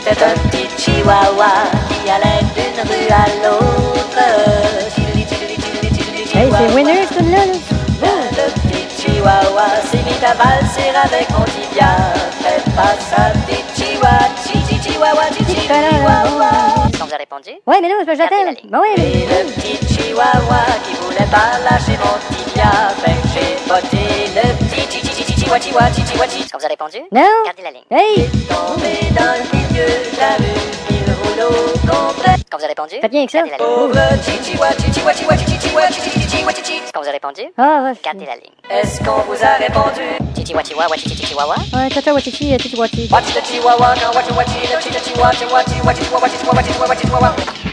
C'était un petit chihuahua qui allait d'une rue à l'autre. Hey, c'est winner, ce là. Le petit chihuahua s'est mis à valser avec mon tibia. Fais pas ça, petit chihuahua, chihuahua. Quand vous avez répondu, Ouais, mais non, c'est pas que Gardez la j'attends. ligne. Bah ouais, mais... Et le petit chihuahua qui voulait pas lâcher mon tibia. Fait que j'ai botté le petit chihuahua. quand vous avez répondu, Non. gardez la ligne. Hey, Tombé dans le milieu de la rue, il roule au complet. Quand vous avez répondu, faites bien avec ça. gardez la ligne. Pauvre chihuahua. Quand vous avez répondu, Ah, ouais. gardez la ligne. Est-ce qu'on vous a répondu? Chihuahua. Ouais, tata, wachichi, titi, wachi. Watch the chihuahua, now watch the chihuahua, chihuahua.